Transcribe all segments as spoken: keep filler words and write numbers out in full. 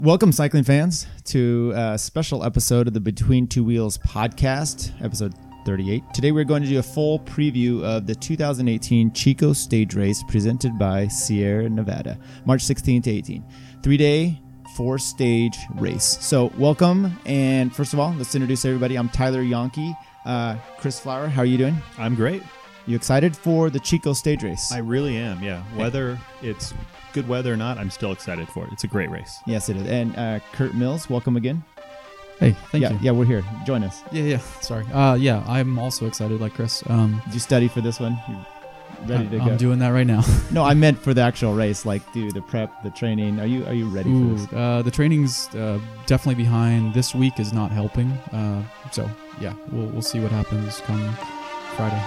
Welcome, cycling fans, to a special episode of the Between Two Wheels podcast, episode thirty-eight. Today we're going to do a full preview of the two thousand eighteen Chico Stage Race presented by Sierra Nevada, March sixteenth to eighteenth. Three-day, four-stage race. So welcome, and first of all, let's introduce everybody. I'm Tyler Yonke. Uh, Chris Flower, how are you doing? I'm great. You excited for the Chico Stage Race? I really am, yeah. Whether it's good weather or not, I'm still excited for it. It's a great race. Yes, it is. And uh, Kurt Mills, welcome again. Hey, thank yeah, you. Yeah, we're here. Join us. Yeah, yeah. Sorry. Uh, yeah, I'm also excited, like Chris. Um, Did you study for this one? You ready to I'm go? doing that right now. No, I meant for the actual race, like do the prep, the training. Are you are you ready Ooh, for this? uh, the training's uh, definitely behind. This week is not helping. Uh, so yeah, we'll we'll see what happens come Friday.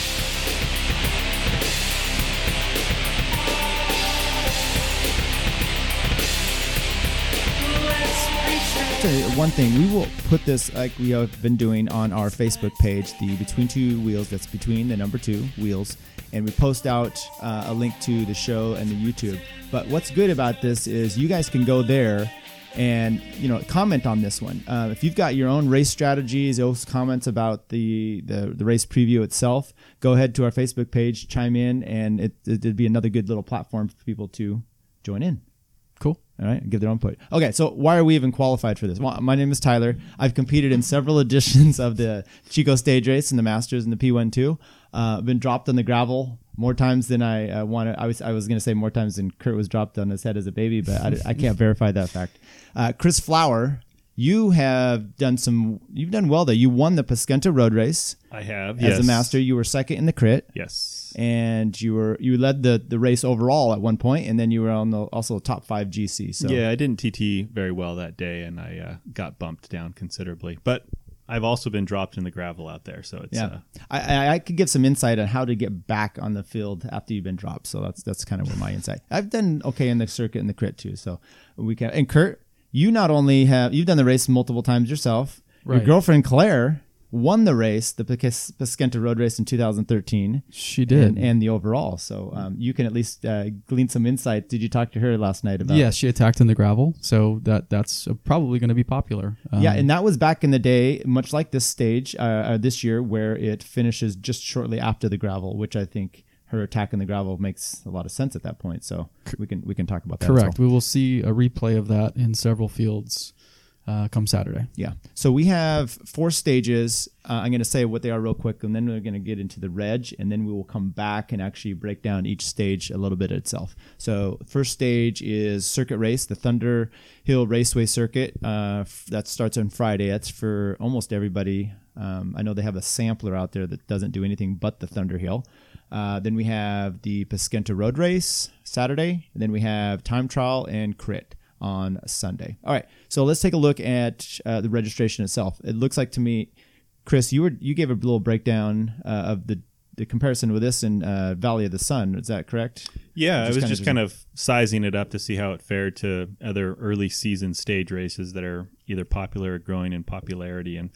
One thing, we will put this like we have been doing on our Facebook page, the Between Two Wheels, that's between the number two wheels, and we post out uh, a link to the show and the YouTube. But what's good about this is you guys can go there and, you know, comment on this one. Uh, if you've got your own race strategies, those comments about the, the, the race preview itself, go ahead to our Facebook page, chime in, and it, it'd be another good little platform for people to join in. Cool. All right, give their input. Okay, so why are we even qualified for this? Well, my name is Tyler. I've competed in several editions of the Chico Stage Race and the Masters and the P one two. Uh, I've been dropped on the gravel more times than I uh, wanted. I was I was going to say more times than Kurt was dropped on his head as a baby, but I, I can't verify that fact. Uh, Chris Flower, you have done some. You've done well there. You won the Paskenta Road Race. I have, as yes. a master. You were second in the crit. Yes. And you were you led the, the race overall at one point, and then you were on the also top five G C. So yeah, I didn't T T very well that day, and I uh, got bumped down considerably. But I've also been dropped in the gravel out there, so it's yeah. Uh, I, I I could give some insight on how to get back on the field after you've been dropped. So that's that's kind of where my insight. I've done okay in the circuit and the crit too. So we can. And Kurt, you not only have you've done the race multiple times yourself. Right. Your girlfriend Claire won the race, the Paskenta Road Race in two thousand thirteen. She did. And, and the overall. So um, you can at least uh, glean some insight. Did you talk to her last night about Yeah, she attacked in the gravel, so that that's uh, probably going to be popular. Um, Yeah, and that was back in the day, much like this stage, uh, uh, this year, where it finishes just shortly after the gravel, which I think her attack in the gravel makes a lot of sense at that point. So we can we can talk about that. Correct. As well. We will see a replay of that in several fields uh, come Saturday. Yeah. So we have four stages. Uh, I'm going to say what they are real quick, and then we're going to get into the reg, and then we will come back and actually break down each stage a little bit itself. So first stage is circuit race, the Thunder Hill Raceway Circuit. Uh, f- that starts on Friday. That's for almost everybody. Um, I know they have a sampler out there that doesn't do anything but the Thunder Hill. Uh, then we have the Paskenta Road Race Saturday, and then we have time trial and crit on Sunday. All right, so let's take a look at uh, the registration itself. It looks like to me, Chris, you were you gave a little breakdown uh, of the, the comparison with this in uh, Valley of the Sun. Is that correct? yeah, I was kind of just just- kind of sizing it up to see how it fared to other early season stage races that are either popular or growing in popularity. And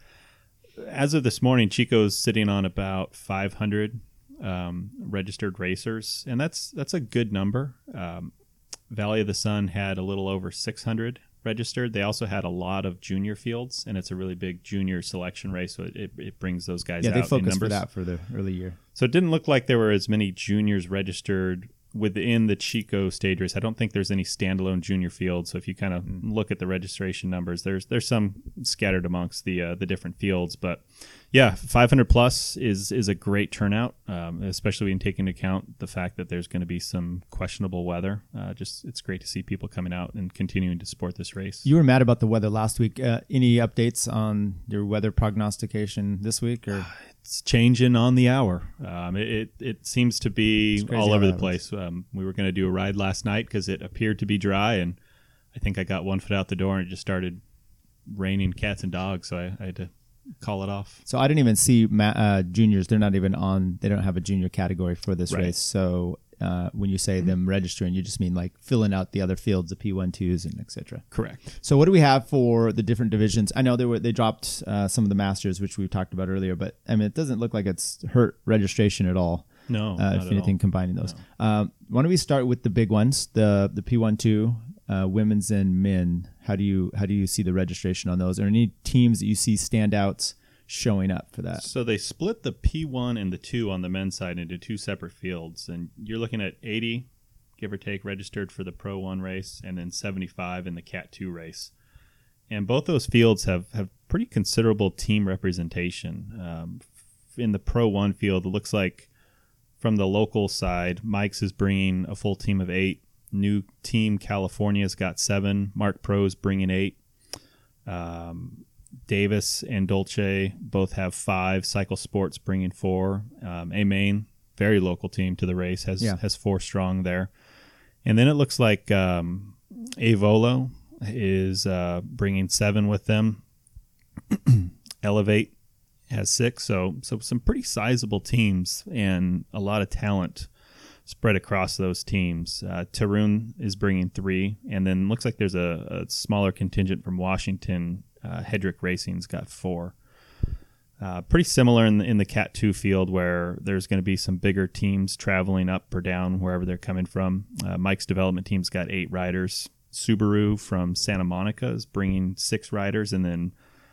as of this morning, Chico's sitting on about five hundred um, registered racers, and that's that's a good number. Um, Valley of the Sun had a little over six hundred registered. They also had a lot of junior fields, and it's a really big junior selection race, so it, it, it brings those guys Yeah, out they in focused for numbers. that for the early year. So it didn't look like there were as many juniors registered within the Chico stage race. I don't think there's any standalone junior fields. So if you kind of mm. look at the registration numbers, there's there's some scattered amongst the uh, the different fields. But yeah, five hundred plus is is a great turnout, um, especially when taking into account the fact that there's going to be some questionable weather. Uh, just it's great to see people coming out and continuing to support this race. You were mad about the weather last week. Uh, any updates on your weather prognostication this week? Or It's changing on the hour. Um, it, it it seems to be all over the place. Um, we were going to do a ride last night because it appeared to be dry, and I think I got one foot out the door and it just started raining cats and dogs, so I, I had to call it off. So I didn't even see ma- uh, juniors. They're not even on. They don't have a junior category for this Right. race. So uh, when you say them registering, you just mean like filling out the other fields, the P one twos and et cetera. Correct. So what do we have for the different divisions? I know they were they dropped uh, some of the masters, which we talked about earlier, but I mean it doesn't look like it's hurt registration at all. No, uh, not if at anything, all. combining those. No. Um, why don't we start with the big ones, the the P one two uh, women's and men, how do you how do you see the registration on those? Are there any teams that you see standouts showing up for that? So they split the P one and the two on the men's side into two separate fields, and you're looking at eighty, give or take, registered for the Pro one race, and then seventy-five in the Cat two race. And both those fields have, have pretty considerable team representation. Um, in the Pro one field, it looks like from the local side, Mike's is bringing a full team of eight. New team California's got seven. Mark Pro's bringing eight. Um, Davis and Dolce both have five. Cycle Sports bringing four. Um, A Main, very local team to the race, has Yeah. has four strong there. And then it looks like um, Avolo is uh, bringing seven with them. Elevate has six. So so some pretty sizable teams and a lot of talent spread across those teams. Uh, Tarun is bringing three, and then looks like there's a, a smaller contingent from Washington. Uh, Hedrick Racing's got four. Uh, pretty similar in the, in the Cat two field, where there's going to be some bigger teams traveling up or down wherever they're coming from. Uh, Mike's development team's got eight riders. Subaru from Santa Monica is bringing six riders, and then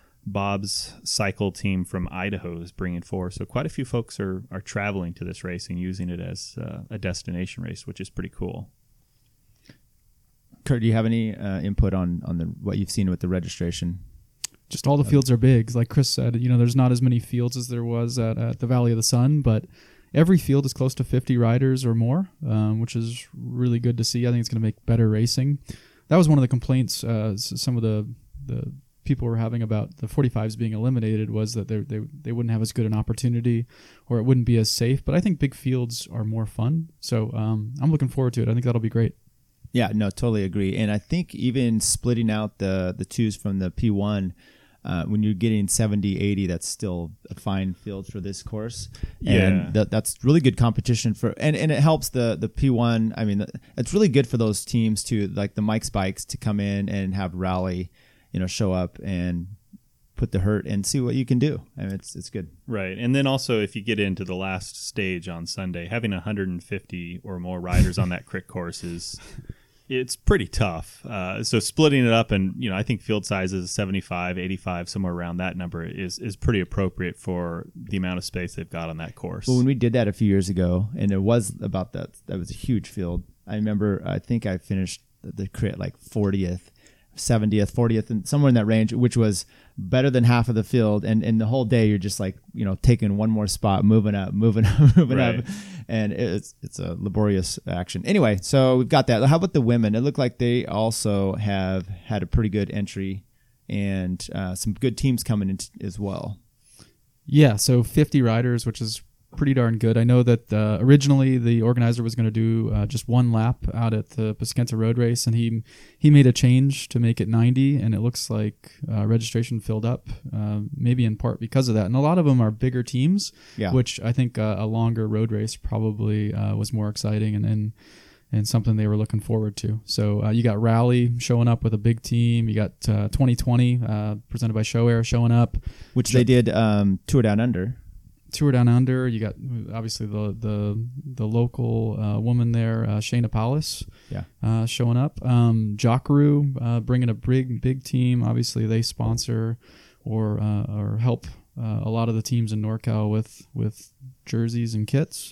Bob's cycle team from Idaho is bringing four. So quite a few folks are, are traveling to this race and using it as uh, a destination race, which is pretty cool. Kurt, do you have any uh, input on, on the what you've seen with the registration? Just all the fields are big. Like Chris said, you know, there's not as many fields as there was at, at the Valley of the Sun, but every field is close to fifty riders or more, um, which is really good to see. I think it's going to make better racing. That was one of the complaints uh, some of the, the people were having about the forty-fives being eliminated, was that they they they wouldn't have as good an opportunity, or it wouldn't be as safe. But I think big fields are more fun, so um, I'm looking forward to it. I think that'll be great. Yeah, no, totally agree. And I think even splitting out the the twos from the P one, uh, when you're getting seventy, eighty, that's still a fine field for this course. Yeah. And th- that's really good competition for, and, and it helps the, the P one. I mean, it's really good for those teams to, like the Mike's Bikes, to come in and have rally, you know, show up and put the hurt and see what you can do. I mean, it's it's good. Right. And then also, if you get into the last stage on Sunday, having one hundred fifty or more riders on that crit course is... it's pretty tough. Uh, so splitting it up, and you know, I think field sizes seventy-five, eighty-five, somewhere around that number is is pretty appropriate for the amount of space they've got on that course. Well, when we did that a few years ago, and it was about that, that was a huge field. I remember, I think I finished the crit like fortieth, seventieth, fortieth, and somewhere in that range, which was better than half of the field. And, and the whole day, you're just like, you know, taking one more spot, moving up, moving up, moving Right. up. And it's it's a laborious action. Anyway, so we've got that. How about the women? It looked like they also have had a pretty good entry, and uh, some good teams coming in t- as well. Yeah, so fifty riders, which is pretty darn good. I know that uh, originally the organizer was going to do uh, just one lap out at the Paskenta Road Race, and he he made a change to make it ninety, and it looks like uh, registration filled up, uh, maybe in part because of that. And a lot of them are bigger teams, Yeah. which I think uh, a longer road race probably uh, was more exciting and, and and something they were looking forward to. So uh, you got Rally showing up with a big team. You got uh, twenty twenty uh, presented by Show Air showing up. Which they did um, Tour Down Under. Tour Down Under. You got obviously the the the local uh, woman there, uh, Shayna Paulus, Yeah. uh, showing up. Um, Jockaroo uh, bringing a big big team. Obviously, they sponsor or uh, or help uh, a lot of the teams in NorCal with with jerseys and kits.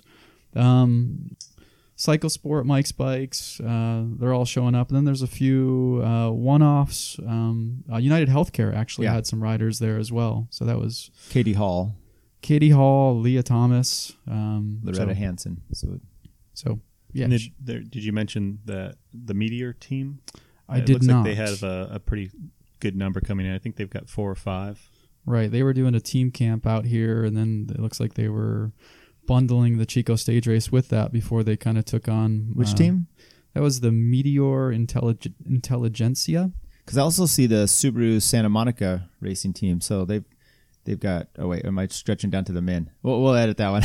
Um, Cycle Sport, Mike's Bikes, uh, they're all showing up. And then there's a few uh, one-offs. Um, uh, United Healthcare actually Yeah. had some riders there as well. So that was Katie Hall, Katie Hall, Leah Thomas, um, Loretta so, Hansen. So so yeah, And sh- did, there, did you mention the the Meteor team? I it did looks not. like they have a, a pretty good number coming in. I think they've got four or five. right. They were doing a team camp out here, and then it looks like they were bundling the Chico stage race with that before they kind of took on which uh, team? That was the Meteor Intellig- Intelligentsia. Because I also see the Subaru Santa Monica racing team. So they've they've got. Oh wait, am I stretching down to the men? We'll, we'll edit that one.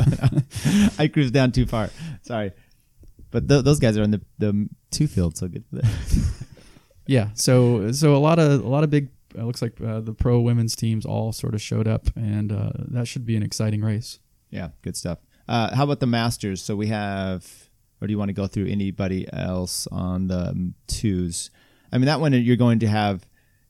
I cruised down too far. Sorry, but th- those guys are in the the two field. So good for that. Yeah, so so a lot of a lot of big. It looks like uh, the pro women's teams all sort of showed up, and uh, that should be an exciting race. Yeah, good stuff. Uh, how about the Masters? So we have or do you want to go through anybody else on the um, twos? I mean, that one you're going to have.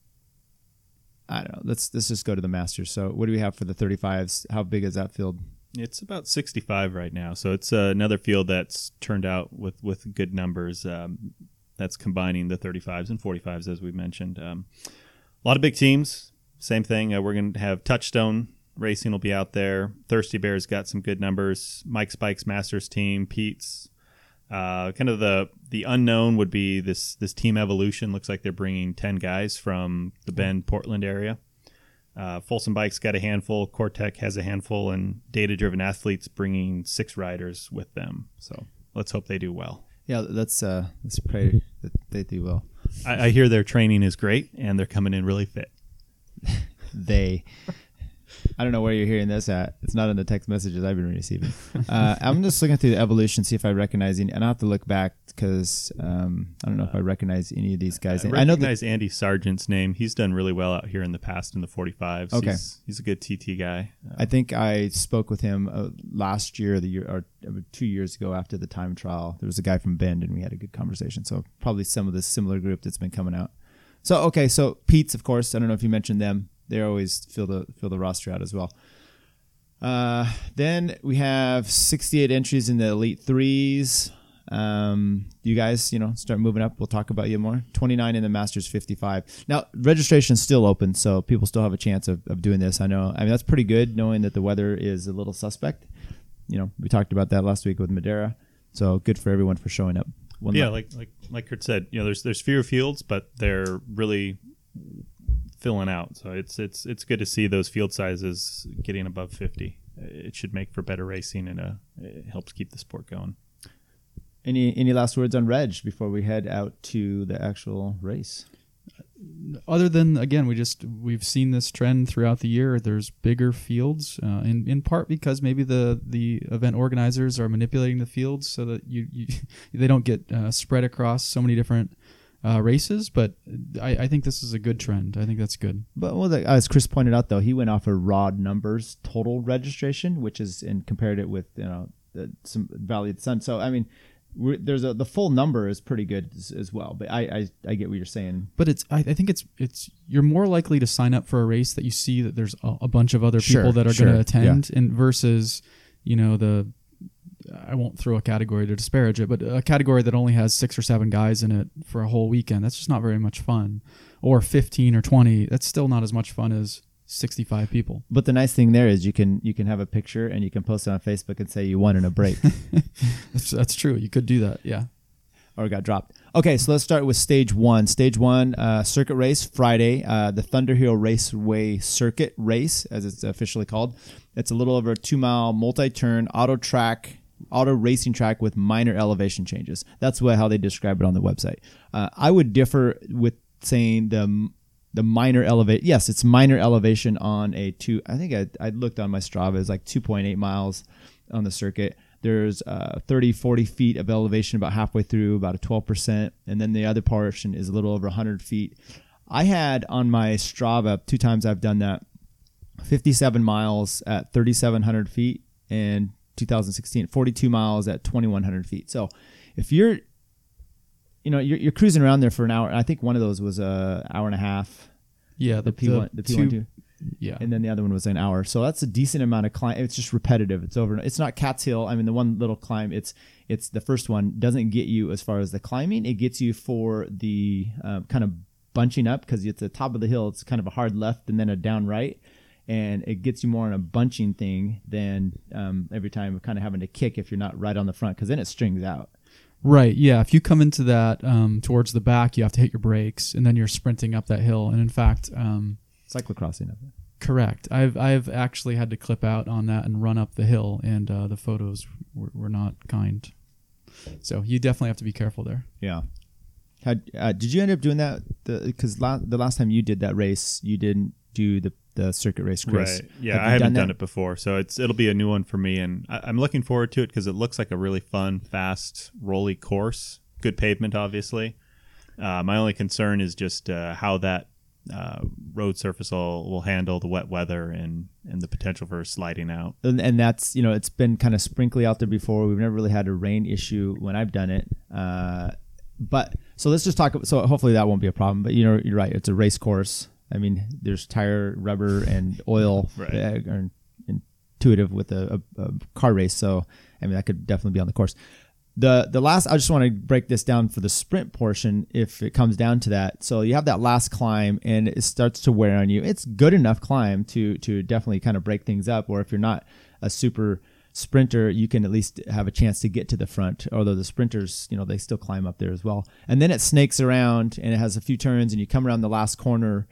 I don't know. Let's let's just go to the Masters. So, what do we have for the thirty-fives? How big is that field? It's about sixty-five right now. So it's uh, another field that's turned out with, with good numbers. Um, that's combining the thirty-fives and forty-fives, as we mentioned. Um, a lot of big teams. Same thing. Uh, we're going to have Touchstone Racing will be out there. Thirsty Bear's got some good numbers. Mike Spike's Masters team. Pete's. Uh, kind of the the unknown would be this this Team Evolution. Looks like they're bringing ten guys from the Bend, Portland area. Uh, Folsom Bike's got a handful. Cortec has a handful, and Data Driven Athletes bringing six riders with them. So let's hope they do well. Yeah, let's uh, let's pray that they do well. I, I hear their training is great, and they're coming in really fit. They. I don't know where you're hearing this at. It's not in the text messages I've been receiving. Uh, I'm just looking through the evolution, see if I recognize any. And I'll have to look back because um, I don't know if I recognize any of these guys. I I know recognize Andy Sargent's name. He's done really well out here in the past in the forty-fives. Okay. He's, he's a good T T guy. Uh, I think I spoke with him uh, last year, the year or two years ago after the time trial. There was a guy from Bend, and we had a good conversation. So probably some of the similar group that's been coming out. So okay, so Pete's, of course. I don't know if you mentioned them. They always fill the fill the roster out as well. Uh, then we have sixty-eight entries in the Elite Threes. Um, you guys, you know, start moving up. We'll talk about you more. twenty-nine in the Masters fifty-five. Now, registration's still open, so people still have a chance of, of doing this. I know. I mean, that's pretty good, knowing that the weather is a little suspect. You know, we talked about that last week with Madera. So good for everyone for showing up. One yeah, lap. like like like Kurt said, you know, there's there's fewer fields, but they're really filling out. So it's it's it's good to see those field sizes getting above fifty. It should make for better racing, and uh, it helps keep the sport going. Any any last words on Reg before we head out to the actual race? Other than, again, we just we've seen this trend throughout the year. There's bigger fields, uh, in in part because maybe the the event organizers are manipulating the fields so that you, you they don't get uh, spread across so many different Uh, races, but I, I think this is a good trend. I think that's good. But well, the, as Chris pointed out, though, he went off of raw numbers total registration, which is and compared it with you know the, some Valley of the Sun. So I mean, we're, there's a the full number is pretty good as, as well. But I, I I get what you're saying. But it's I, I think it's it's you're more likely to sign up for a race that you see that there's a, a bunch of other people Sure, that are sure, going to attend, yeah. and versus you know the. I won't throw a category to disparage it, but a category that only has six or seven guys in it for a whole weekend, that's just not very much fun. Or fifteen or twenty, that's still not as much fun as sixty-five people. But the nice thing there is you can you can have a picture and you can post it on Facebook and say you won in a break. that's, that's true. You could do that, yeah. Or got dropped. Okay, so let's start with stage one. Stage one, uh, circuit race, Friday, uh, the Thunder Hill Raceway Circuit Race, as it's officially called. It's a little over a two-mile multi-turn auto track auto racing track with minor elevation changes. That's what how they describe it on the website. Uh, I would differ with saying the the minor elevate. Yes, it's minor elevation on a two. I think I, I looked on my Strava. It's like two point eight miles on the circuit. There's uh, thirty, forty feet of elevation about halfway through, about a twelve percent. And then the other portion is a little over one hundred feet. I had on my Strava, two times I've done that, fifty-seven miles at thirty-seven hundred feet and two thousand sixteen, forty-two miles at twenty-one hundred feet. So if you're, you know, you're, you're cruising around there for an hour. I think one of those was a hour and a half. Yeah. The, the P one, the P one two. Yeah. And then the other one was an hour. So that's a decent amount of climb. It's just repetitive. It's over. It's not Cat's Hill. I mean, the one little climb, it's, it's the first one doesn't get you as far as the climbing. It gets you for the um, kind of bunching up because it's the top of the hill. It's kind of a hard left and then a down right. And it gets you more on a bunching thing than um, every time kind of having to kick if you're not right on the front, because then it strings out. Right, yeah. If you come into that um, towards the back, you have to hit your brakes, and then you're sprinting up that hill. And in fact, um, cyclocrossing of it. Correct. I've I've actually had to clip out on that and run up the hill, and uh, the photos were, were not kind. So you definitely have to be careful there. Yeah. Had uh, did you end up doing that? Because la- the last time you did that race, you didn't do the the circuit race, Chris. Right. Yeah, Have I haven't done, done it before, so it's it'll be a new one for me, and I, I'm looking forward to it because it looks like a really fun, fast, rolly course. Good pavement, obviously. Uh, my only concern is just uh, how that uh, road surface will, will handle the wet weather and, and the potential for sliding out. And, and that's, you know, it's been kind of sprinkly out there before. We've never really had a rain issue when I've done it. Uh, but so let's just talk. So hopefully that won't be a problem. But you know, you're right. It's a race course. I mean, there's tire, rubber, and oil Right. that are intuitive with a, a, a car race. So I mean, that could definitely be on the course. The the last, I just want to break this down for the sprint portion if it comes down to that. So you have that last climb and it starts to wear on you. It's good enough climb to to definitely kind of break things up. Or if you're not a super sprinter, you can at least have a chance to get to the front. Although the sprinters, you know, they still climb up there as well. And then it snakes around and it has a few turns and you come around the last corner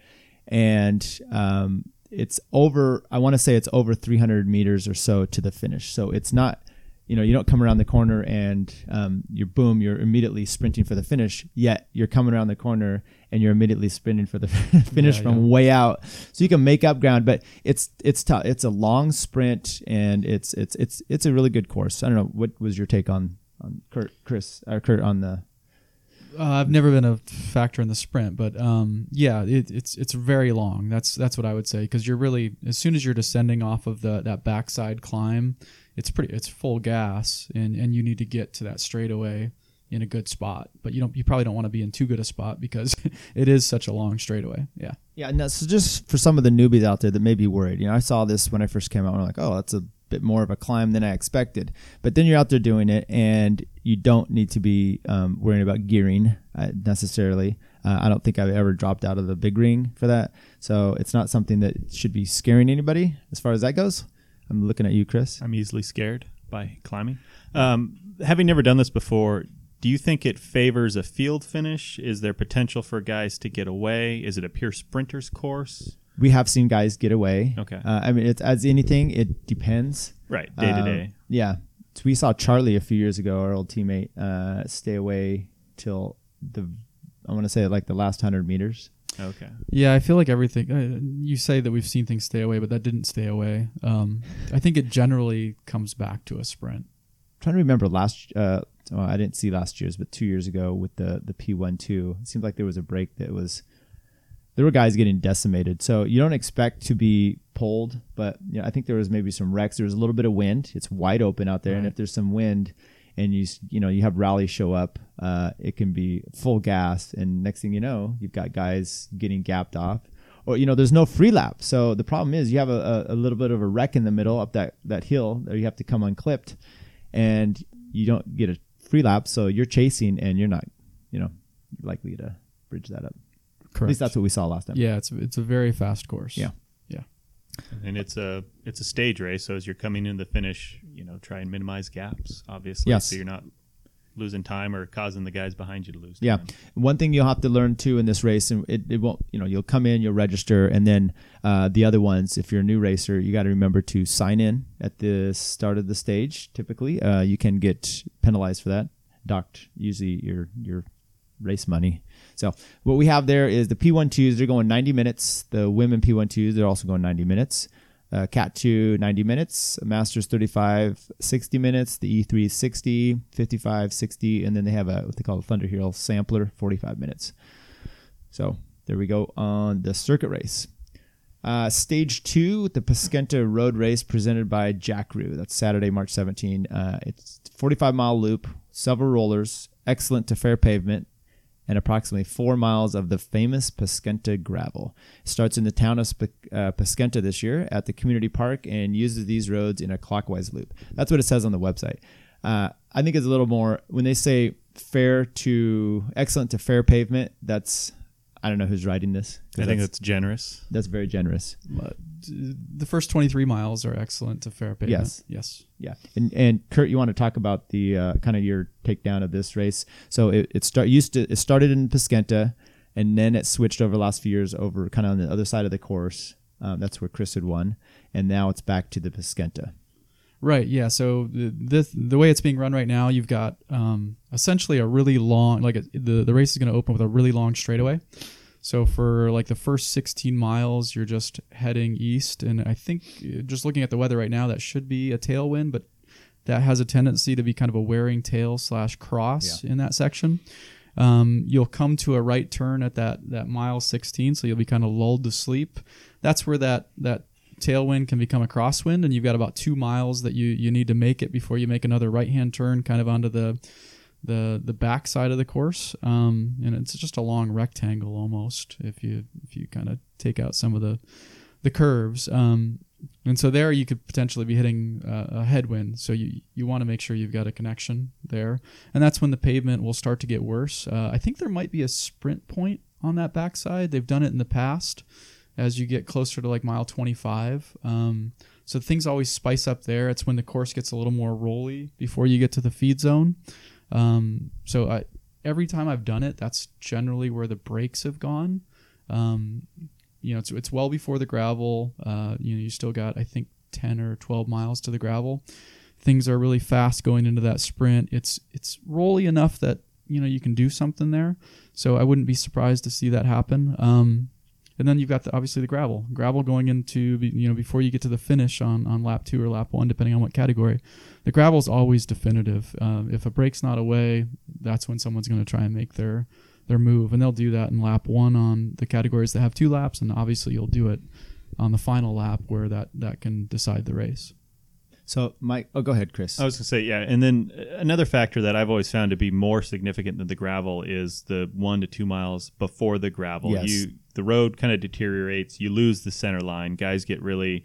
and um, it's over, I want to say it's over three hundred meters or so to the finish. So it's not, you know, you don't come around the corner and um, you're boom, you're immediately sprinting for the finish. Yet you're coming around the corner and you're immediately sprinting for the finish Yeah, from yeah. way out. So you can make up ground, but it's it's tough. It's a long sprint and it's it's it's it's a really good course. I don't know, what was your take on on Kurt, Chris, or Kurt on the? Uh, I've never been a factor in the sprint, but um, yeah, it, it's it's very long. That's that's what I would say, because you're really, as soon as you're descending off of the that backside climb, it's pretty it's full gas, and, and you need to get to that straightaway in a good spot. But you don't you probably don't want to be in too good a spot because it is such a long straightaway. Yeah. Yeah, no, so just for some of the newbies out there that may be worried, you know, I saw this when I first came out and I'm like, oh, that's a bit more of a climb than I expected. But then you're out there doing it and you don't need to be um, worrying about gearing uh, necessarily. Uh, I don't think I've ever dropped out of the big ring for that. So it's not something that should be scaring anybody as far as that goes. I'm looking at you, Chris. I'm easily scared by climbing. Um, having never done this before, do you think it favors a field finish? Is there potential for guys to get away? Is it a pure sprinter's course? We have seen guys get away. Okay. Uh, I mean, it's as anything, it depends. Right, day to Um, day. Yeah. So we saw Charlie a few years ago, our old teammate, uh, stay away till the, I want to say like the last hundred meters. Okay. Yeah, I feel like everything. Uh, you say that we've seen things stay away, but that didn't stay away. Um, I think it generally comes back to a sprint. I'm trying to remember last, uh, well, I didn't see last year's, but two years ago with the the P one two, it seemed like there was a break that was, there were guys getting decimated. So you don't expect to be pulled, but you know, I think there was maybe some wrecks. There was a little bit of wind. It's wide open out there, and Right. if there's some wind, and you s- you know you have rally show up, uh, it can be full gas, and next thing you know, you've got guys getting gapped off, or you know there's no free lap. So the problem is you have a, a, a little bit of a wreck in the middle up that that hill, or you have to come unclipped, and you don't get a free lap. So you're chasing, and you're not, you know, likely to bridge that up. Correct. At least that's what we saw last time. Yeah, it's it's a very fast course. Yeah. Yeah. And it's a it's a stage race, so as you're coming into the finish, you know, try and minimize gaps, obviously, Yes. so you're not losing time or causing the guys behind you to lose Yeah. time. One thing you'll have to learn too in this race, and it, it won't, you know, you'll come in, you'll register, and then uh, the other ones, if you're a new racer, you got to remember to sign in at the start of the stage. Typically, uh, you can get penalized for that, docked usually your your race money. So what we have there is the P twelves, they're going ninety minutes. The women P twelves, they're also going ninety minutes. Uh, Cat two, ninety minutes. Masters thirty-five, sixty minutes. The E three, sixty, fifty-five, sixty. And then they have a what they call a Thunder Hero sampler, forty-five minutes. So there we go on the circuit race. Uh, stage two, the Paskenta Road Race presented by Jackaroo. That's Saturday, March seventeenth. Uh, it's forty-five mile loop, several rollers, excellent to fair pavement, and approximately four miles of the famous Paskenta gravel. It starts in the town of Sp- uh, Paskenta this year at the community park and uses these roads in a clockwise loop. That's what it says on the website. Uh, I think it's a little more, when they say fair to, excellent to fair pavement, that's, I don't know who's writing this. 'Cause I think that's, that's generous. that's very generous. Uh, The first twenty-three miles are excellent to fair pavement. Yes. Yes. Yeah, and and Kurt, you want to talk about the uh, kind of your takedown of this race? So it, it start used to it started in Paskenta, and then it switched over the last few years over kind of on the other side of the course. Um, that's where Chris had won, and now it's back to the Paskenta. Right. Yeah. So the this, the way it's being run right now, you've got um, essentially a really long, like a, the the race is going to open with a really long straightaway. So for like the first sixteen miles, you're just heading east, and I think uh, just looking at the weather right now, that should be a tailwind, but that has a tendency to be kind of a wearing tail slash cross Yeah. in that section. Um, you'll come to a right turn at that that mile sixteen, so you'll be kind of lulled to sleep. That's where that that tailwind can become a crosswind, and you've got about two miles that you you need to make it before you make another right hand turn, kind of onto the the the back side of the course. Um, and it's just a long rectangle almost if you if you kind of take out some of the the curves. Um, and so there you could potentially be hitting uh, a headwind. So you you want to make sure you've got a connection there, and that's when the pavement will start to get worse. Uh, I think there might be a sprint point on that backside. They've done it in the past as you get closer to like mile twenty-five. Um, so things always spice up there. It's when the course gets a little more rolly before you get to the feed zone. Um, so I, every time I've done it, that's generally where the brakes have gone. Um, you know, it's it's well before the gravel. Uh, you know, you still got, I think, ten or twelve miles to the gravel. Things are really fast going into that sprint. It's it's rolly enough that, you know, you can do something there. So I wouldn't be surprised to see that happen. Um, And then you've got the, obviously the gravel. Gravel going into, you know, before you get to the finish on, on lap two or lap one, depending on what category. The gravel's always definitive. Um, if a brake's not away, that's when someone's going to try and make their their move. And they'll do that in lap one on the categories that have two laps. And obviously you'll do it on the final lap where that, that can decide the race. So, Mike, oh, go ahead, Chris. I was going to say, yeah. And then another factor that I've always found to be more significant than the gravel is the one to two miles before the gravel. Yes. You the road kind of deteriorates. You lose the center line. Guys get really,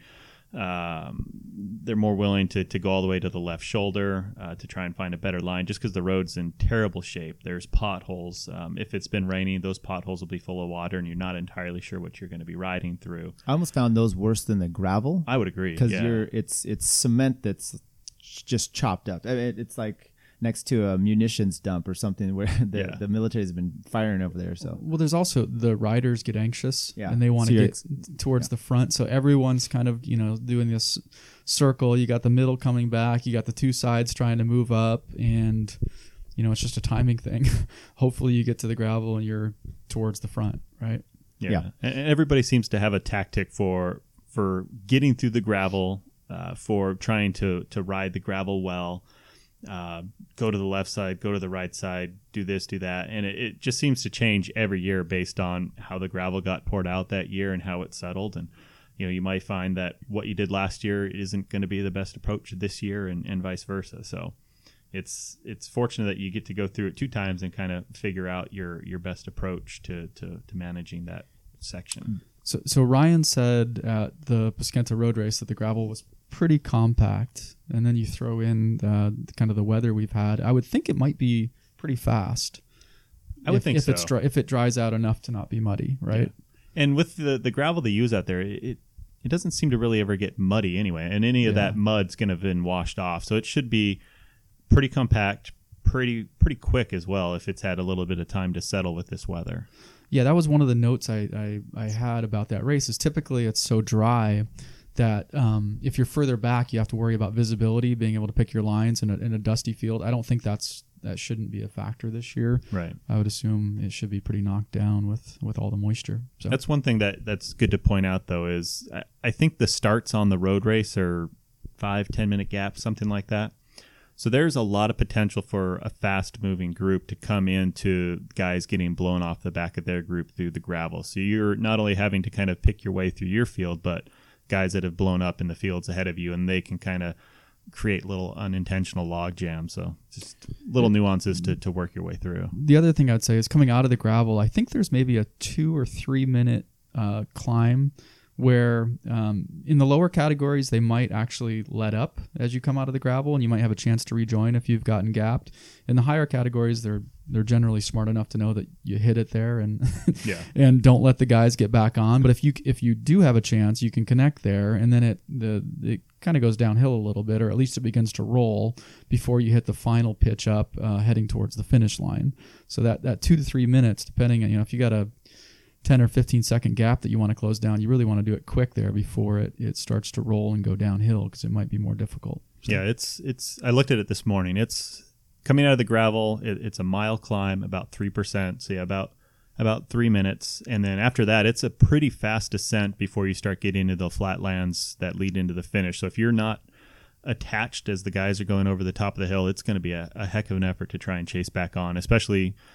um, they're more willing to, to go all the way to the left shoulder uh, to try and find a better line just because the road's in terrible shape. There's potholes. Um, if it's been raining, those potholes will be full of water and you're not entirely sure what you're going to be riding through. I almost found those worse than the gravel. I would agree. Because yeah. you're it's it's cement that's just chopped up. I mean, it's like next to a munitions dump or something where the, Yeah. the military has been firing over there. So Well, there's also the riders get anxious Yeah. and they want So to you're- get towards the front. So everyone's kind of, you know, doing this circle. You got the middle coming back. You got the two sides trying to move up. And, you know, it's just a timing thing. Hopefully you get to the gravel and you're towards the front, right? Yeah. Yeah. And everybody seems to have a tactic for for getting through the gravel, uh, for trying to, to ride the gravel well, uh, go to the left side, go to the right side, do this, do that. And it, it just seems to change every year based on how the gravel got poured out that year and how it settled. And, you know, you might find that what you did last year isn't going to be the best approach this year and, and vice versa. So it's it's fortunate that you get to go through it two times and kind of figure out your, your best approach to, to, to managing that section. So, so Ryan said at the Paskenta road race that the gravel was pretty compact, and then you throw in uh, kind of the weather we've had. I would think it might be pretty fast. I would if, think if so. It's dry, if it dries out enough to not be muddy, right? Yeah. And with the, the gravel they use out there, it it doesn't seem to really ever get muddy anyway, and any of Yeah. that mud's going to have been washed off. So it should be pretty compact, pretty pretty quick as well if it's had a little bit of time to settle with this weather. Yeah, that was one of the notes I, I, I had about that race is typically it's so dry that um, if you're further back, you have to worry about visibility, being able to pick your lines in a, in a dusty field. I don't think that's that shouldn't be a factor this year. Right. I would assume it should be pretty knocked down with, with all the moisture. So That's one thing that, that's good to point out, though, is I, I think the starts on the road race are five, ten minute gaps, something like that. So there's a lot of potential for a fast-moving group to come into guys getting blown off the back of their group through the gravel. So you're not only having to kind of pick your way through your field, but guys that have blown up in the fields ahead of you, and they can kind of create little unintentional log jams. So just little nuances to, to work your way through. the other thing I'd say is coming out of the gravel, I think there's maybe a two or three minute uh, climb where um, in the lower categories, they might actually let up as you come out of the gravel, and you might have a chance to rejoin if you've gotten gapped. In the higher categories, they're they're generally smart enough to know that you hit it there and Yeah. and don't let the guys get back on. But if you if you do have a chance, you can connect there, and then it the it kind of goes downhill a little bit, or at least it begins to roll before you hit the final pitch up, uh, heading towards the finish line. So that that two to three minutes, depending on, you know, if you got a ten or fifteen second gap that you want to close down, you really want to do it quick there before it, it starts to roll and go downhill, because it might be more difficult. So, Yeah, it's it's. I looked at it this morning. It's coming out of the gravel. It, it's a mile climb, about three percent. So yeah, about about three minutes, and then after that, it's a pretty fast descent before you start getting into the flatlands that lead into the finish. So if you're not attached as the guys are going over the top of the hill, it's going to be a, a heck of an effort to try and chase back on, especially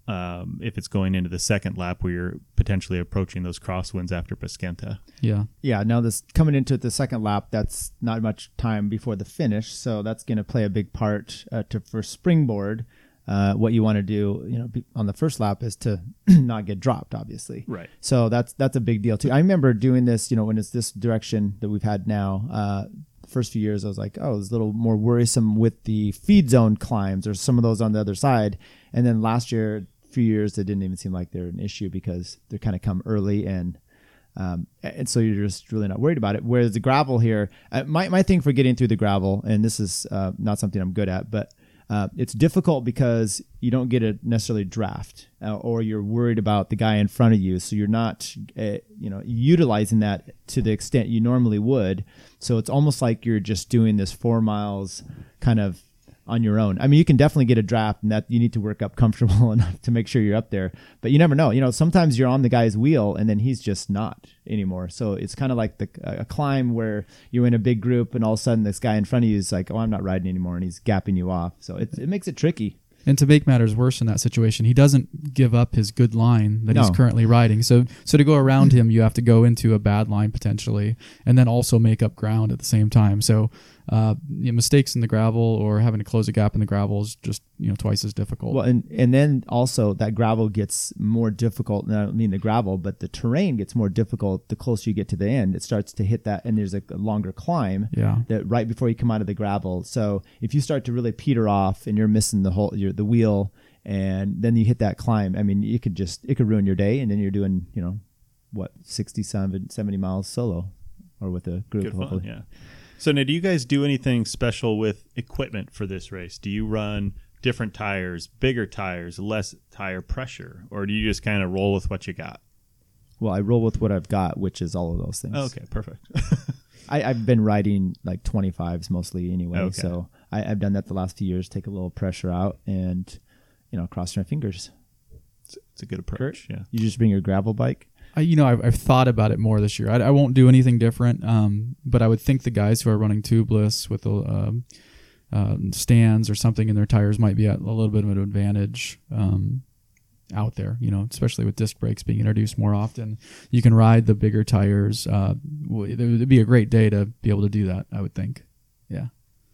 um, if it's going into the second lap where you're potentially approaching those crosswinds after Pesquenta. Yeah. Yeah, now this coming into the second lap, that's not much time before the finish, so that's going to play a big part uh, to for springboard. Uh, what you want to do, you know, be, on the first lap is to not get dropped, obviously. Right. So that's that's a big deal too. I remember doing this, you know, when it's this direction that we've had now. Uh, the first few years, I was like, oh, it's a little more worrisome with the feed zone climbs or some of those on the other side. And then last year, a few years, it didn't even seem like they're an issue because they kind of come early and. Um, and so you're just really not worried about it. Whereas the gravel here, uh, my my thing for getting through the gravel, and this is uh, not something I'm good at, but uh, it's difficult because you don't get a necessarily draft, uh, or you're worried about the guy in front of you, so you're not, uh, you know, utilizing that to the extent you normally would. So it's almost like you're just doing this four miles kind of on your own. I mean, you can definitely get a draft, and that you need to work up comfortable enough to make sure you're up there. But you never know. You know, sometimes you're on the guy's wheel, and then he's just not anymore. So it's kind of like the a climb where you're in a big group, and all of a sudden this guy in front of you is like, "Oh, I'm not riding anymore," and he's gapping you off. So it it makes it tricky. And to make matters worse in that situation, he doesn't give up his good line that No. he's currently riding. So so to go around him, you have to go into a bad line potentially, and then also make up ground at the same time. So uh, you know, mistakes in the gravel or having to close a gap in the gravel is just you know twice as difficult. Well, and and then also that gravel gets more difficult. And I don't mean the gravel, but the terrain gets more difficult the closer you get to the end. It starts to hit that, and there's a, a longer climb. Yeah. That right before you come out of the gravel. So if you start to really peter off and you're missing the whole, your the wheel, and then you hit that climb, I mean, you could just it could ruin your day, and then you're doing you know what sixty, seventy miles solo, or with a group. Good hopefully. fun, yeah. So now, do you guys do anything special with equipment for this race? Do you run different tires, bigger tires, less tire pressure, or do you just kind of roll with what you got? Well, I roll with what I've got, which is all of those things. Okay, perfect. I, I've been riding like twenty-fives mostly anyway, Okay. so I, I've done that the last few years. Take a little pressure out, and you know, cross my fingers. It's, it's a good approach. Yeah. You just bring your gravel bike. I, you know, I've, I've thought about it more this year. I, I won't do anything different, um, but I would think the guys who are running tubeless with the um, uh, stands or something in their tires might be at a little bit of an advantage um, out there. You know, especially with disc brakes being introduced more often, you can ride the bigger tires. Uh, w- it would be a great day to be able to do that, I would think. Yeah,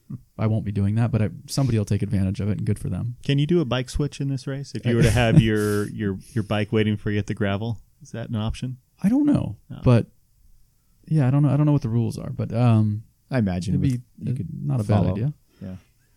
I won't be doing that, but I, somebody will take advantage of it, and good for them. Can you do a bike switch in this race? If you were to have your your your bike waiting for you at the gravel, is that an option? I don't know, No. but yeah, I don't know. I don't know what the rules are, but um, I imagine it'd be with- you uh, could not a follow. bad idea. Yeah.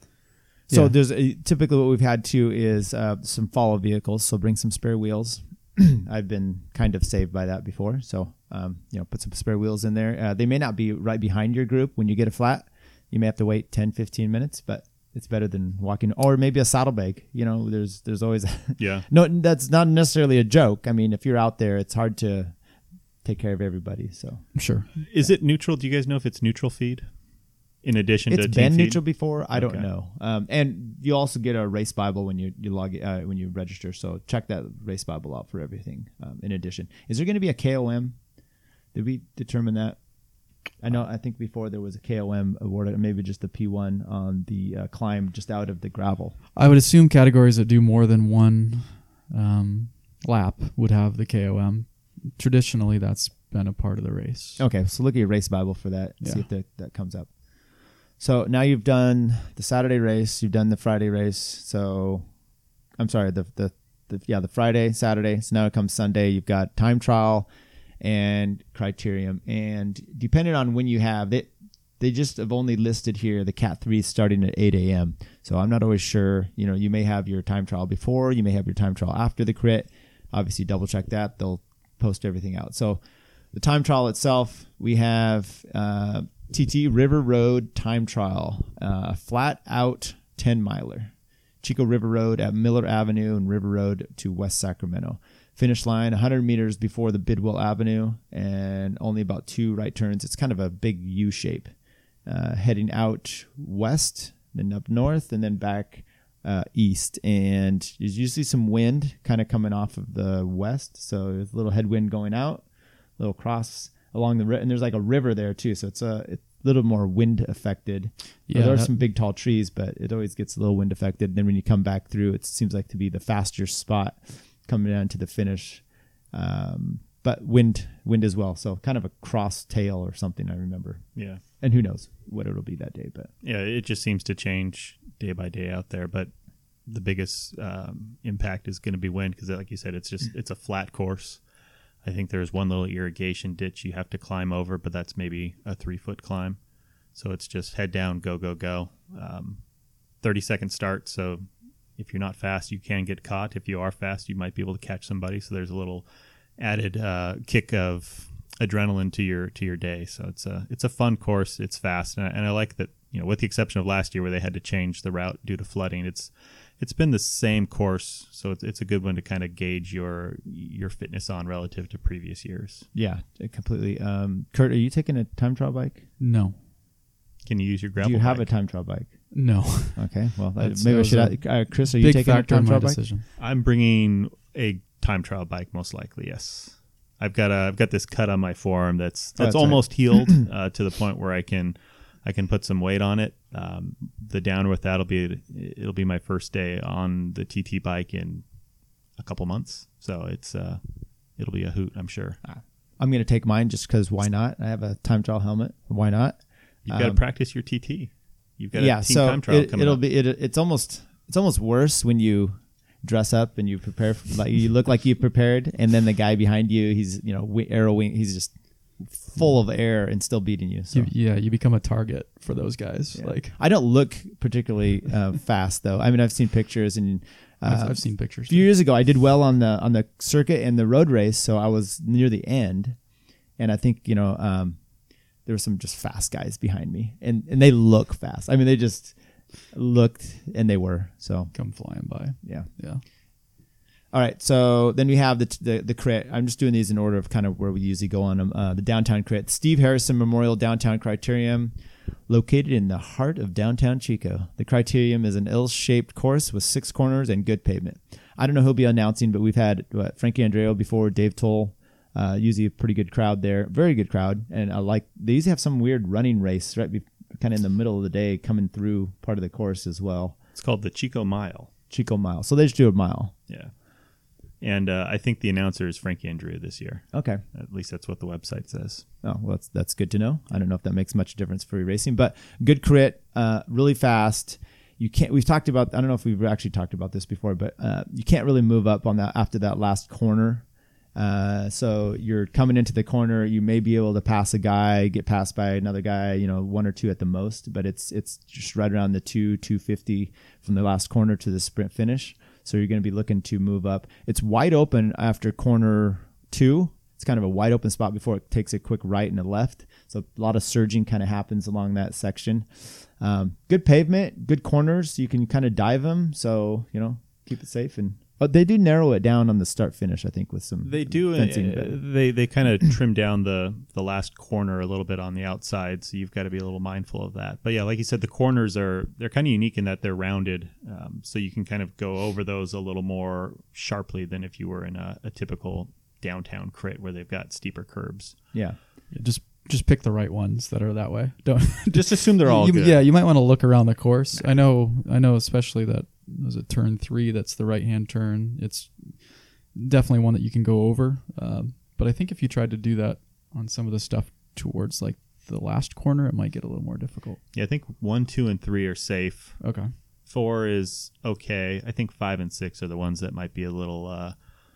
So Yeah. there's a, typically what we've had too is uh, some follow vehicles. So bring some spare wheels. I've been kind of saved by that before. So um, you know, put some spare wheels in there. Uh, they may not be right behind your group when you get a flat. You may have to wait ten, fifteen minutes, but it's better than walking, or maybe a saddlebag. You know, there's there's always Yeah. no. That's not necessarily a joke. I mean, if you're out there, it's hard to take care of everybody. So Sure. Is it neutral? Do you guys know if it's neutral feed in addition it's to been team neutral feed? before. I don't Okay. know. Um, and you also get a race Bible when you you log uh, when you register. So check that race Bible out for everything. Um, in addition, is there going to be a K O M? Did we determine that? I know. I think before there was a K O M awarded, maybe just the P one on the uh, climb just out of the gravel. I would assume categories that do more than one um, lap would have the K O M. Traditionally, that's been a part of the race. Okay, so look at your race Bible for that. And See Yeah. if that, that comes up. So now you've done the Saturday race, you've done the Friday race. So I'm sorry, the the, the yeah the Friday, Saturday. So now it comes Sunday. You've got time trial and criterium, and depending on when you have it, they just have only listed here the Cat three starting at eight a.m. So I'm not always sure. You know, you may have your time trial before, you may have your time trial after the crit. Obviously, double check that. They'll post everything out. So the time trial itself, we have uh, T T River Road time trial, uh, flat out ten miler, Chico River Road at Miller Avenue and River Road to West Sacramento. Finish line one hundred meters before the Bidwell Avenue and only about two right turns. It's kind of a big U shape, uh, heading out west, then up north, and then back uh, east. And there's usually some wind kind of coming off of the west, so there's a little headwind going out, a little cross along the ri- and there's like a river there too. So it's a it, little more wind affected. Yeah, there are that- some big tall trees, but it always gets a little wind affected. Then when you come back through, it seems like to be the faster spot coming down to the finish. Um, but wind, wind as well. So kind of a cross tail or something, I remember. Yeah. And who knows what it'll be that day, but Yeah, it just seems to change day by day out there. But the biggest um, impact is going to be wind because, like you said, it's just it's a flat course. I think there's one little irrigation ditch you have to climb over, but that's maybe a three-foot climb. So it's just head down, go, go, go. Um, thirty-second start, so if you're not fast, you can get caught. If you are fast, you might be able to catch somebody. So there's a little added uh, kick of adrenaline to your to your day. So it's a it's a fun course. It's fast, and I, and I like that. You know, with the exception of last year where they had to change the route due to flooding, it's it's been the same course. So it's it's a good one to kind of gauge your your fitness on relative to previous years. yeah, completely. Um, Kurt, are you taking a time trial bike? No, Can you use your gravel? Do you have bike? a time trial bike? no. Okay, well, I- That's- maybe that I was should. a Uh, Chris, are you Big taking a factor in time my trial bike? decision. I'm bringing a time trial bike, most likely. Yes, I've got a I've got this cut on my forearm that's Oh, that's that's almost healed uh, to the point where I can I can put some weight on it. Um, the down with that'll be it'll be my first day on the T T bike in a couple months, so it's uh it'll be a hoot, I'm sure. I'm going to take mine just because why not? I have a time trial helmet. Why not? You've got to Um, practice your T T. You've got yeah, a team so time trial it, coming it'll up. be it, it's almost it's almost worse when you dress up and you prepare for, like you look like you prepared, and then the guy behind you, he's you know wi- arrow wing, he's just full of air and still beating you. So You, yeah, you become a target for those guys. yeah. Like I don't look particularly uh, fast though. I mean, I've seen pictures and. Uh, I've, I've seen A pictures. few years ago, I did well on the on the circuit and the road race, so I was near the end, and I think you know um, there were some just fast guys behind me, and and they look fast. I mean, they just looked, and they were. So Come flying by. yeah. Yeah. All right, so then we have the the, the crit. I'm just doing these in order of kind of where we usually go on them. Uh, the downtown crit, Steve Harrison Memorial Downtown Criterium, located in the heart of downtown Chico. The Criterium is an ill-shaped course with six corners and good pavement. I don't know who'll be announcing, but we've had what, Frankie Andreo before, Dave Toll, uh, usually a pretty good crowd there, very good crowd, and I like they usually have some weird running race right, be, kind of in the middle of the day, coming through part of the course as well. It's called the Chico Mile. Chico Mile, so they just do a mile. Yeah. And uh, I think the announcer is Frankie Andrea this year. Okay. At least that's what the website says. Oh, well, that's that's good to know. I don't know if that makes much difference for your racing, but good crit, uh, really fast. You can't. We've talked about. I don't know if we've actually talked about this before, but uh, you can't really move up on that after that last corner. Uh, so you're coming into the corner. You may be able to pass a guy, get passed by another guy. You know, one or two at the most, but it's it's just right around the two two fifty from the last corner to the sprint finish. So you're going to be looking to move up. It's wide open after corner two. It's kind of a wide open spot before it takes a quick right and a left. So a lot of surging kind of happens along that section. Um, good pavement, good corners. You can kind of dive them. So, you know, keep it safe. And but they do narrow it down on the start finish, I think, with some They do. fencing. uh, but- they they kind of trim down the the last corner a little bit on the outside, so you've got to be a little mindful of that. But yeah, like you said, the corners are they're kind of unique in that they're rounded, um, so you can kind of go over those a little more sharply than if you were in a, a typical downtown crit where they've got steeper curbs. yeah. Yeah, just just pick the right ones that are that way. Don't Just assume they're all you, good. Yeah, you might want to look around the course. I know I know especially that was it turn three, that's the right hand turn. It's definitely one that you can go over. Um, but I think if you tried to do that on some of the stuff towards like the last corner, it might get a little more difficult. Yeah, I think one, two, and three are safe. Okay. Four is okay. I think five and six are the ones that might be a little, uh, a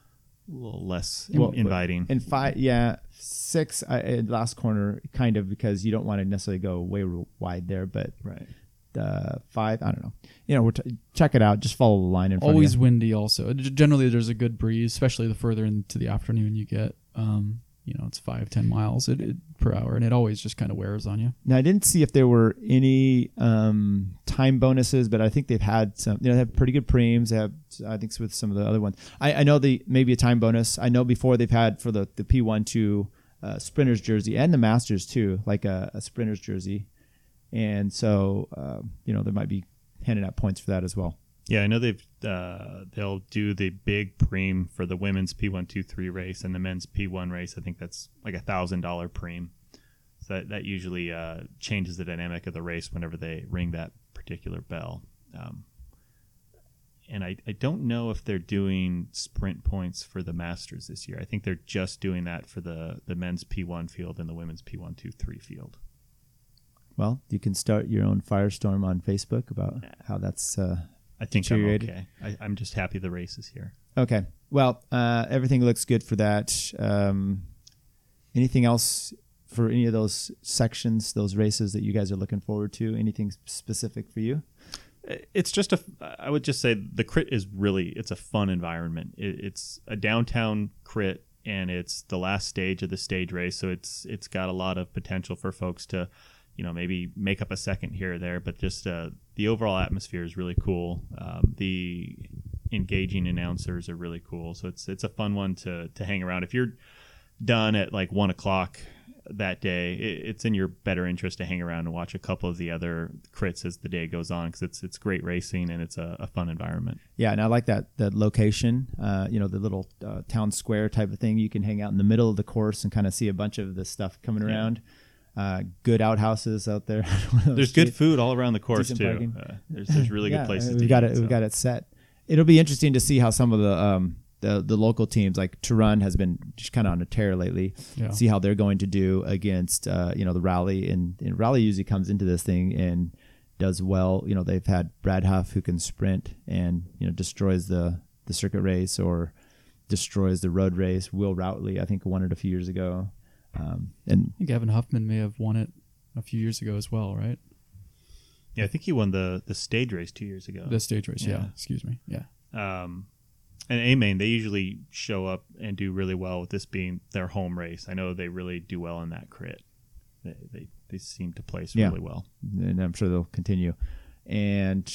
little less Well, inviting. And five, yeah, six, uh, uh, last corner, kind of, because you don't want to necessarily go way r- wide there, but right. uh, five, I don't know. You know, we're t- check it out. Just follow the line in front Always of you. windy also. G- Generally there's a good breeze, especially the further into the afternoon you get. Um, you know, it's five, ten miles it, it, per hour, and it always just kind of wears on you. Now, I didn't see if there were any um, time bonuses, but I think they've had some. You know, they have pretty good preems. They have, I think, with some of the other ones. I, I know the maybe a time bonus. I know before they've had for the the P one two uh, sprinters jersey and the Masters too, like a, a sprinters jersey, and so uh, you know they might be handing out points for that as well. Yeah, I know they've uh, they'll do the big preem for the women's P one two three race and the men's P one race. I think that's like a thousand dollar preem. So that, that usually uh, changes the dynamic of the race whenever they ring that particular bell. Um, and I, I don't know if they're doing sprint points for the Masters this year. I think they're just doing that for the, the men's P one field and the women's P one two three field. Well, you can start your own firestorm on Facebook about how that's uh, I think I'm deteriorated. okay. I, I'm just happy the race is here. Okay. Well, uh, everything looks good for that. Um, anything else for any of those sections, those races that you guys are looking forward to? Anything specific for you? It's just a, I would just say the crit is really, it's a fun environment. It, it's a downtown crit and it's the last stage of the stage race. So it's, it's got a lot of potential for folks to, you know, maybe make up a second here or there, but just uh, the overall atmosphere is really cool. Um, the engaging announcers are really cool. So it's, it's a fun one to, to hang around. If you're done at like one o'clock that day, it's in your better interest to hang around and watch a couple of the other crits as the day goes on, because it's it's great racing and it's a, a fun environment. Yeah, and I like that that location. Uh, you know, the little uh, town square type of thing. You can hang out in the middle of the course and kind of see a bunch of the stuff coming Yeah. around. Uh, good outhouses out there. There's good food all around the course Decent too. parking. Uh, there's there's really Yeah, good places. We've to got eat, it. so. We've got it set. It'll be interesting to see how some of the um, the the local teams, like Turan has been just kind of on a tear lately. Yeah. See how they're going to do against uh, you know the Rally, and, and Rally usually comes into this thing and does well. You know, they've had Brad Huff who can sprint and you know destroys the the circuit race or destroys the road race. Will Routley, I think, won it a few years ago, um, and I think Evan Huffman may have won it a few years ago as well, right? Yeah, I think he won the the stage race two years ago. The stage race, yeah. Yeah. Excuse me, yeah. Um, and A-Main, they usually show up and do really well with this being their home race. I know they really do well in that crit. They they, they seem to place Yeah. really well. and I'm sure they'll continue. And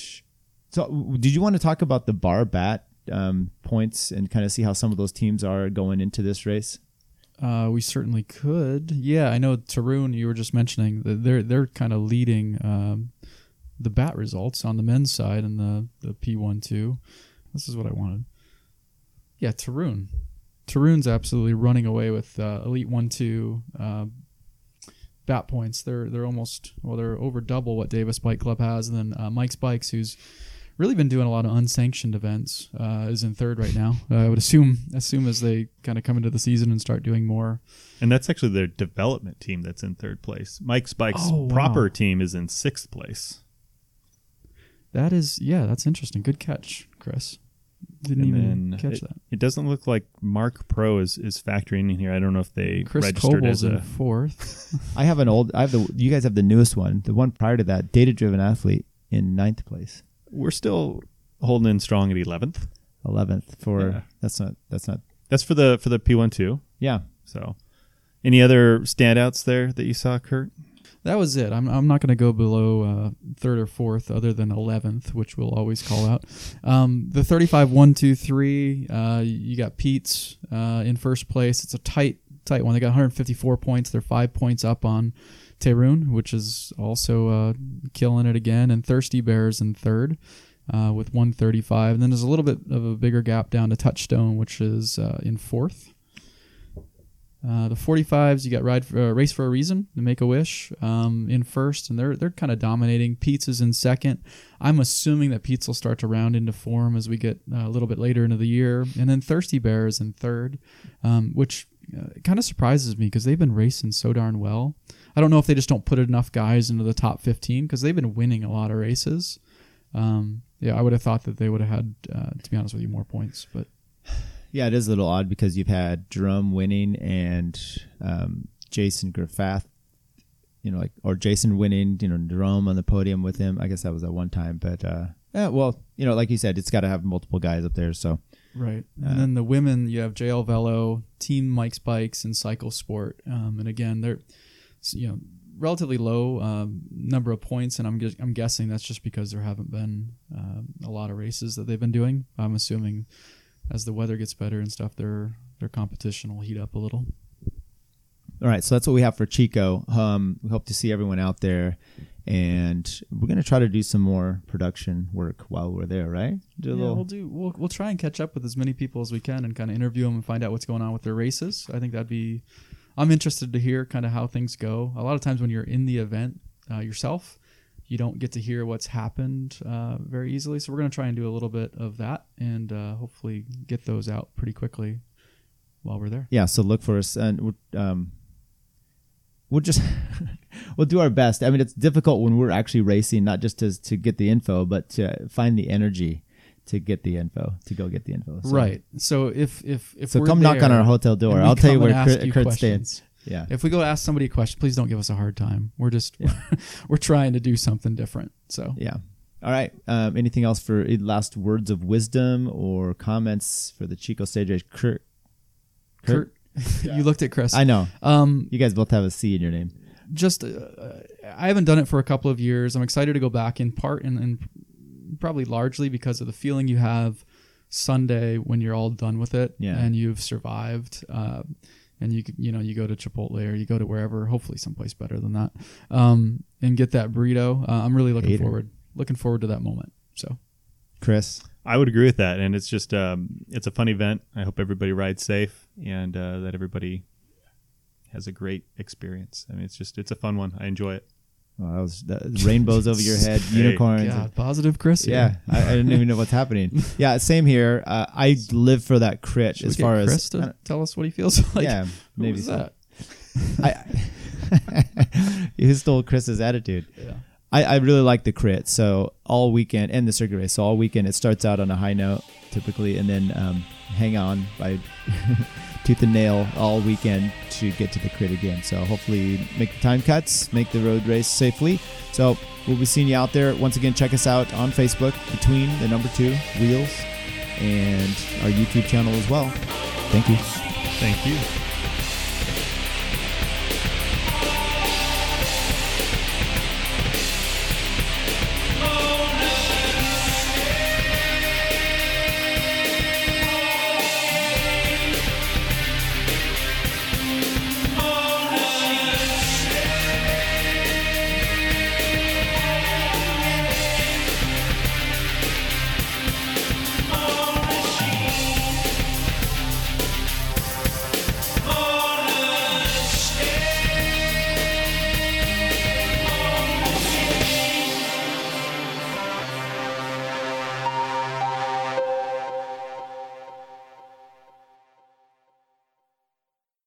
so, did you want to talk about the bar bat um, points and kind of see how some of those teams are going into this race? Uh, we certainly could. Yeah, I know Tarun, you were just mentioning that they're they're kind of leading um, the bat results on the men's side and the the P one two. This is what I wanted. Yeah, Tarun. Tarun's absolutely running away with uh, Elite one two uh, bat points. They're they're almost well, they're over double what Davis Bike Club has, and then uh, Mike's Bikes, who's really been doing a lot of unsanctioned events, uh, is in third right now. Uh, I would assume assume as they kind of come into the season and start doing more. And that's actually their development team that's in third place. Mike's Bike's Oh, wow. proper team is in sixth place. That is, yeah, that's interesting. Good catch, Chris. Didn't And even then catch it, that. It doesn't look like Mark Pro is, is factoring in here. I don't know if they Chris registered Cobal's as in a. fourth. I have an old. I have the. You guys have the newest one. The one prior to that, Data Driven Athlete in ninth place, We're still holding in strong at eleventh. eleventh for. Yeah. That's not. That's not. That's for the for the P one two. Yeah. So, any other standouts there that you saw, Kurt? That was it. I'm I'm not going to go below uh, third or fourth, other than eleventh, which we'll always call out. Um, the thirty-five one two three. Uh, you got Pete's uh, in first place. It's a tight tight one. They got one hundred fifty-four points. They're five points up on Tehran, which is also uh, killing it again. And Thirsty Bears in third uh, with one thirty-five. And then there's a little bit of a bigger gap down to Touchstone, which is uh, in fourth. Uh, the forty-fives, you got Ride for, uh, Race for a Reason, the Make a Wish, um, in first, and they're they're kind of dominating. Pete's is in second. I'm assuming that Pete's will start to round into form as we get uh, a little bit later into the year, and then Thirsty Bear is in third, um, which uh, kind of surprises me because they've been racing so darn well. I don't know if they just don't put enough guys into the top fifteen because they've been winning a lot of races. Um, yeah, I would have thought that they would have had, uh, to be honest with you, more points, but. Yeah, it is a little odd because you've had Jerome winning and um, Jason Graffath, you know, like or Jason winning, you know, Jerome on the podium with him. I guess that was at one time, but uh, yeah, well, you know, like you said, it's got to have multiple guys up there. So Right. Uh, And then the women, you have J L Velo, Team Mike's Bikes, and Cycle Sport. Um, and again, they're, you know, relatively low um, number of points, and I'm gu- I'm guessing that's just because there haven't been um, a lot of races that they've been doing. I'm assuming as the weather gets better and stuff, their their competition will heat up a little. all right, so that's what we have for Chico. Um, we hope to see everyone out there, and we're gonna try to do some more production work while we're there, right? Do a Yeah, little- we'll do. We'll we'll try and catch up with as many people as we can and kind of interview them and find out what's going on with their races. I think that'd be I'm interested to hear kind of how things go. A lot of times when you're in the event uh, yourself, you don't get to hear what's happened uh, very easily. So we're going to try and do a little bit of that and uh, hopefully get those out pretty quickly while we're there. Yeah, so look for us, and we'll, um, we'll just we'll do our best. I mean, it's difficult when we're actually racing, not just to to get the info, but to find the energy to get the info, to go get the info. So. Right. So if if if so we're come there knock on our hotel door. and we I'll tell you come and where ask Kurt, you Kurt's questions, staying. Yeah. If we go ask somebody a question, please don't give us a hard time. We're just Yeah. we're trying to do something different. So Yeah. All right. Um, anything else for last words of wisdom or comments for the Chico Stage Race? Kurt. Kurt, you looked at Chris. I know. Um, You guys both have a C in your name. just uh, I haven't done it for a couple of years. I'm excited to go back in part and, and probably largely because of the feeling you have Sunday when you're all done with it Yeah. and you've survived. Uh, and you you know you go to Chipotle or you go to wherever, hopefully someplace better than that, um, and get that burrito. Uh, I'm really looking Hater. forward looking forward to that moment. So, Chris. I would agree with that, and it's just um, it's a fun event. I hope everybody rides safe and uh, that everybody has a great experience. I mean, it's just it's a fun one. I enjoy it. Oh, that was that, rainbows over your head, Hey. unicorns. God, positive Chris. Yeah, here. I, I didn't even know what's happening. Yeah, same here. Uh, I live for that crit Should as we far get as Chris to tell us what he feels like. yeah, Who maybe was so. that? I he stole Chris's attitude. Yeah. I, I really like the crit. So all weekend and the circuit race. So all weekend it starts out on a high note typically, and then um, hang on by tooth and nail all weekend to get to the crit again. So hopefully make the time cuts, make the road race safely. So we'll be seeing you out there. Once again, check us out on Facebook between the number two wheels and our YouTube channel as well. Thank you. Thank you.